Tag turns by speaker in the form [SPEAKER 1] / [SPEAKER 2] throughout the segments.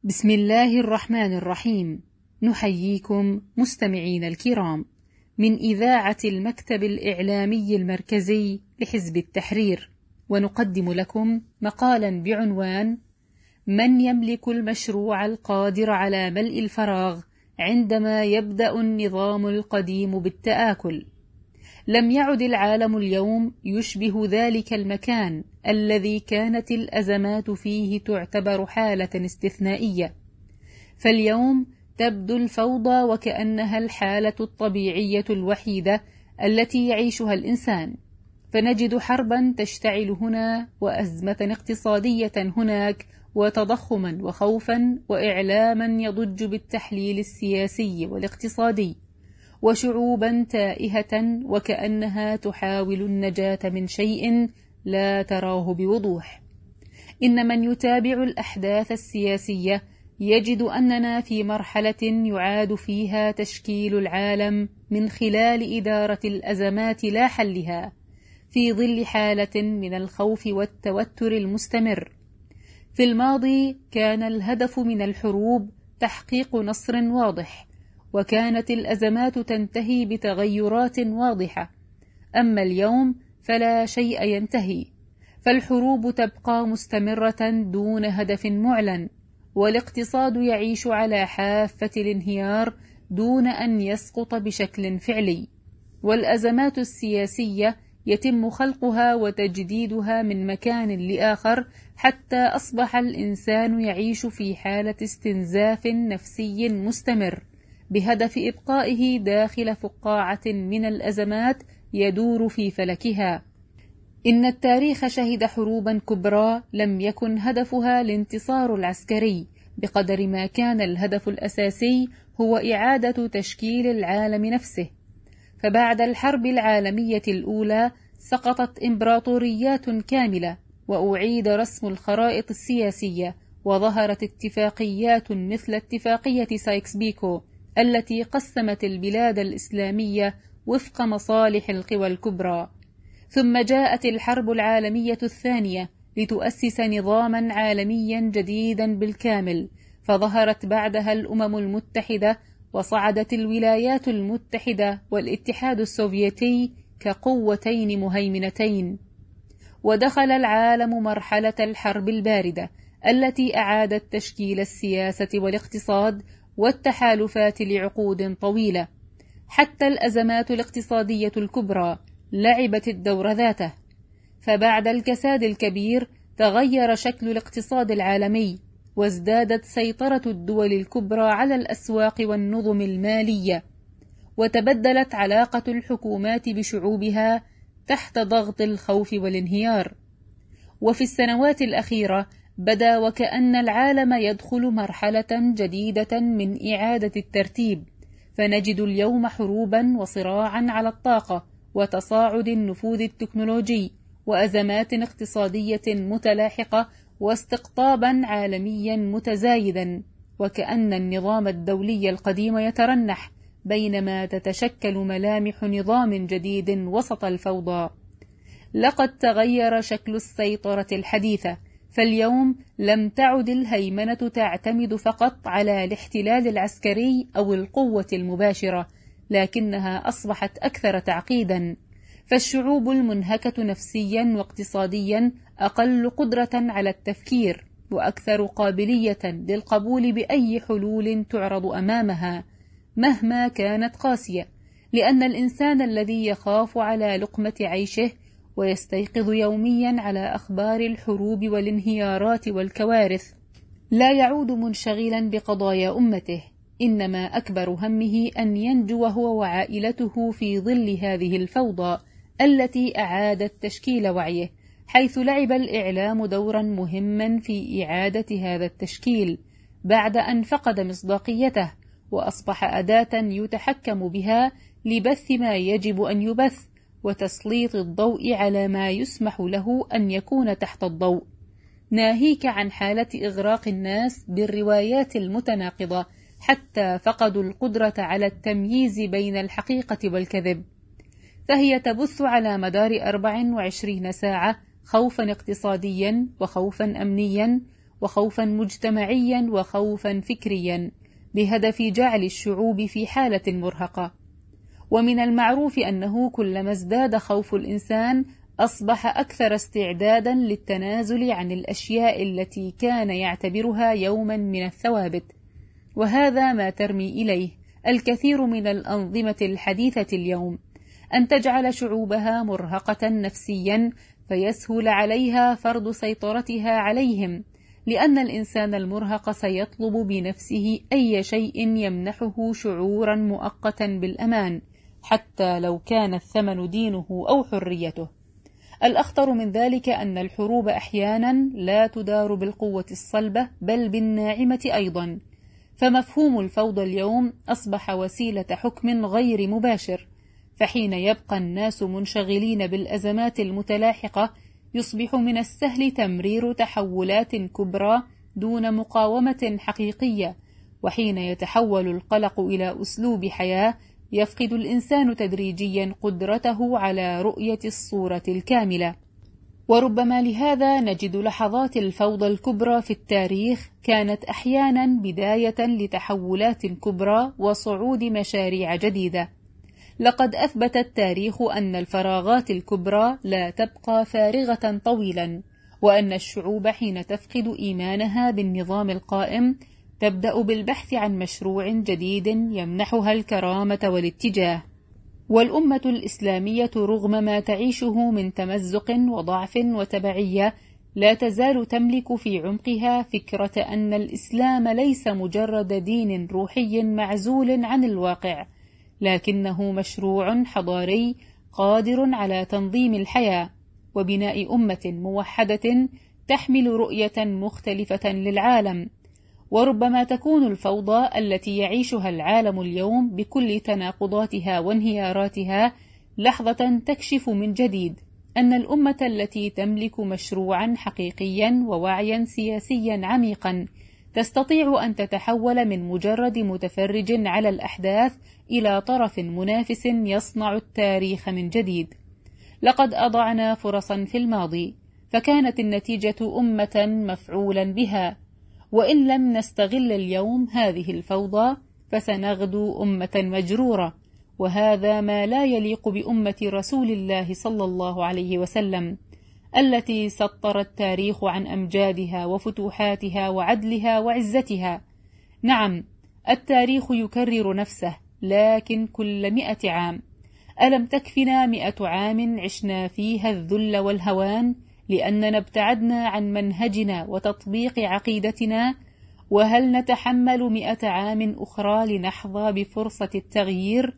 [SPEAKER 1] بسم الله الرحمن الرحيم. نحييكم مستمعين الكرام من إذاعة المكتب الإعلامي المركزي لحزب التحرير، ونقدم لكم مقالا بعنوان: من يملك المشروع القادر على ملء الفراغ عندما يبدأ النظام القديم بالتآكل؟ لم يعد العالم اليوم يشبه ذلك المكان الذي كانت الأزمات فيه تعتبر حالة استثنائية، فاليوم تبدو الفوضى وكأنها الحالة الطبيعية الوحيدة التي يعيشها الإنسان، فنجد حربا تشتعل هنا، وأزمة اقتصادية هناك، وتضخما وخوفا وإعلاما يضج بالتحليل السياسي والاقتصادي، وشعوبا تائهة وكأنها تحاول النجاة من شيء لا تراه بوضوح. إن من يتابع الأحداث السياسية يجد أننا في مرحلة يعاد فيها تشكيل العالم من خلال إدارة الأزمات لا حلها، في ظل حالة من الخوف والتوتر المستمر. في الماضي كان الهدف من الحروب تحقيق نصر واضح، وكانت الأزمات تنتهي بتغيرات واضحة، أما اليوم فلا شيء ينتهي، فالحروب تبقى مستمرة دون هدف معلن، والاقتصاد يعيش على حافة الانهيار دون أن يسقط بشكل فعلي، والأزمات السياسية يتم خلقها وتجديدها من مكان لآخر، حتى أصبح الإنسان يعيش في حالة استنزاف نفسي مستمر بهدف إبقائه داخل فقاعة من الأزمات يدور في فلكها. إن التاريخ شهد حروبا كبرى لم يكن هدفها الانتصار العسكري بقدر ما كان الهدف الأساسي هو إعادة تشكيل العالم نفسه. فبعد الحرب العالمية الأولى سقطت إمبراطوريات كاملة، وأعيد رسم الخرائط السياسية، وظهرت اتفاقيات مثل اتفاقية سايكس بيكو التي قسمت البلاد الإسلامية وفق مصالح القوى الكبرى. ثم جاءت الحرب العالمية الثانية لتؤسس نظاما عالميا جديدا بالكامل، فظهرت بعدها الأمم المتحدة، وصعدت الولايات المتحدة والاتحاد السوفيتي كقوتين مهيمنتين، ودخل العالم مرحلة الحرب الباردة التي أعادت تشكيل السياسة والاقتصاد والتحالفات لعقود طويلة. حتى الأزمات الاقتصادية الكبرى لعبت الدور ذاته، فبعد الكساد الكبير تغير شكل الاقتصاد العالمي، وازدادت سيطرة الدول الكبرى على الأسواق والنظم المالية، وتبدلت علاقة الحكومات بشعوبها تحت ضغط الخوف والانهيار. وفي السنوات الأخيرة بدا وكأن العالم يدخل مرحلة جديدة من إعادة الترتيب، فنجد اليوم حروبا وصراعا على الطاقة، وتصاعد النفوذ التكنولوجي، وأزمات اقتصادية متلاحقة، واستقطابا عالميا متزايدا، وكأن النظام الدولي القديم يترنح بينما تتشكل ملامح نظام جديد وسط الفوضى. لقد تغير شكل السيطرة الحديثة، فاليوم لم تعد الهيمنة تعتمد فقط على الاحتلال العسكري أو القوة المباشرة، لكنها أصبحت أكثر تعقيدا، فالشعوب المنهكة نفسيا واقتصاديا أقل قدرة على التفكير، وأكثر قابلية للقبول بأي حلول تعرض أمامها مهما كانت قاسية، لأن الإنسان الذي يخاف على لقمة عيشه ويستيقظ يوميا على أخبار الحروب والانهيارات والكوارث لا يعود منشغلا بقضايا أمته، إنما أكبر همه أن ينجو هو وعائلته في ظل هذه الفوضى التي أعادت تشكيل وعيه، حيث لعب الإعلام دورا مهما في إعادة هذا التشكيل بعد أن فقد مصداقيته، وأصبح أداة يتحكم بها لبث ما يجب أن يبث، وتسليط الضوء على ما يسمح له أن يكون تحت الضوء، ناهيك عن حالة إغراق الناس بالروايات المتناقضة حتى فقدوا القدرة على التمييز بين الحقيقة والكذب. فهي تبث على مدار 24 ساعة خوفا اقتصاديا وخوفا أمنيا وخوفا مجتمعيا وخوفا فكريا بهدف جعل الشعوب في حالة مرهقة. ومن المعروف أنه كلما ازداد خوف الإنسان أصبح أكثر استعدادا للتنازل عن الأشياء التي كان يعتبرها يوما من الثوابت، وهذا ما ترمي إليه الكثير من الأنظمة الحديثة اليوم، أن تجعل شعوبها مرهقة نفسيا فيسهل عليها فرض سيطرتها عليهم، لأن الإنسان المرهق سيطلب بنفسه أي شيء يمنحه شعورا مؤقتا بالأمان، حتى لو كان الثمن دينه أو حريته. الأخطر من ذلك أن الحروب أحيانا لا تدار بالقوة الصلبة بل بالناعمة أيضا، فمفهوم الفوضى اليوم أصبح وسيلة حكم غير مباشر، فحين يبقى الناس منشغلين بالأزمات المتلاحقة يصبح من السهل تمرير تحولات كبرى دون مقاومة حقيقية، وحين يتحول القلق إلى أسلوب حياة يفقد الإنسان تدريجيا قدرته على رؤية الصورة الكاملة. وربما لهذا نجد لحظات الفوضى الكبرى في التاريخ كانت أحيانا بداية لتحولات كبرى وصعود مشاريع جديدة. لقد أثبت التاريخ أن الفراغات الكبرى لا تبقى فارغة طويلا، وأن الشعوب حين تفقد إيمانها بالنظام القائم تبدأ بالبحث عن مشروع جديد يمنحها الكرامة والاتجاه. والأمة الإسلامية رغم ما تعيشه من تمزق وضعف وتبعية لا تزال تملك في عمقها فكرة أن الإسلام ليس مجرد دين روحي معزول عن الواقع، لكنه مشروع حضاري قادر على تنظيم الحياة وبناء أمة موحدة تحمل رؤية مختلفة للعالم. وربما تكون الفوضى التي يعيشها العالم اليوم بكل تناقضاتها وانهياراتها لحظة تكشف من جديد أن الأمة التي تملك مشروعا حقيقيا ووعيا سياسيا عميقا تستطيع أن تتحول من مجرد متفرج على الأحداث إلى طرف منافس يصنع التاريخ من جديد. لقد أضعنا فرصا في الماضي فكانت النتيجة أمة مفعولا بها، وإن لم نستغل اليوم هذه الفوضى فسنغدو أمة مجرورة، وهذا ما لا يليق بأمة رسول الله صلى الله عليه وسلم التي سطر التاريخ عن أمجادها وفتوحاتها وعدلها وعزتها. نعم، التاريخ يكرر نفسه، لكن كل 100 عام. ألم تكفنا 100 عام عشنا فيها الذل والهوان لأننا ابتعدنا عن منهجنا وتطبيق عقيدتنا؟ وهل نتحمل 100 عام أخرى لنحظى بفرصة التغيير؟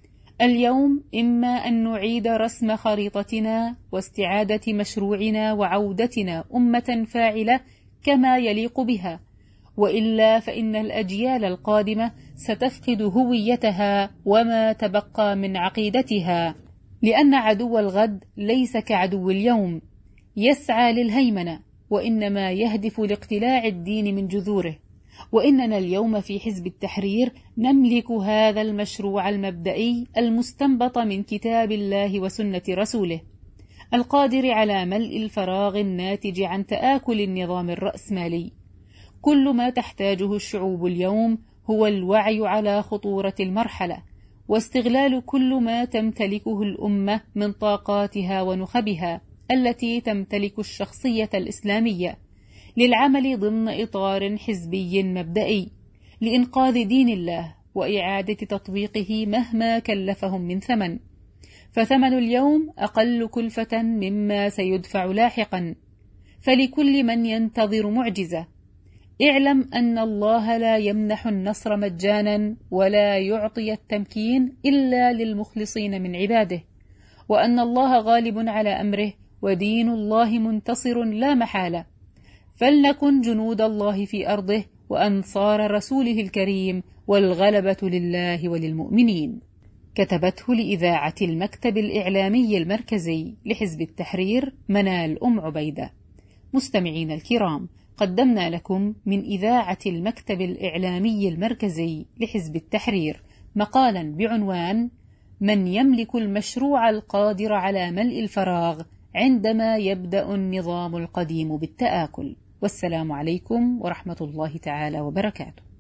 [SPEAKER 1] اليوم إما أن نعيد رسم خريطتنا واستعادة مشروعنا وعودتنا أمة فاعلة كما يليق بها، وإلا فإن الأجيال القادمة ستفقد هويتها وما تبقى من عقيدتها، لأن عدو الغد ليس كعدو اليوم يسعى للهيمنة، وإنما يهدف لاقتلاع الدين من جذوره. وإننا اليوم في حزب التحرير نملك هذا المشروع المبدئي المستنبط من كتاب الله وسنة رسوله، القادر على ملء الفراغ الناتج عن تآكل النظام الرأسمالي. كل ما تحتاجه الشعوب اليوم هو الوعي على خطورة المرحلة، واستغلال كل ما تمتلكه الأمة من طاقاتها ونخبها التي تمتلك الشخصية الإسلامية للعمل ضمن إطار حزبي مبدئي لإنقاذ دين الله وإعادة تطبيقه مهما كلفهم من ثمن، فثمن اليوم أقل كلفة مما سيدفع لاحقا. فلكل من ينتظر معجزة، اعلم أن الله لا يمنح النصر مجانا ولا يعطي التمكين إلا للمخلصين من عباده، وأن الله غالب على أمره ودين الله منتصر لا محالة. فلنكن جنود الله في أرضه وأنصار رسوله الكريم، والغلبة لله وللمؤمنين. كتبته لإذاعة المكتب الإعلامي المركزي لحزب التحرير منال عبيدة. مستمعين الكرام، قدمنا لكم من إذاعة المكتب الإعلامي المركزي لحزب التحرير مقالا بعنوان من يملك المشروع القادر على ملء الفراغ عندما يبدأ النظام القديم بالتآكل. والسلام عليكم ورحمة الله تعالى وبركاته.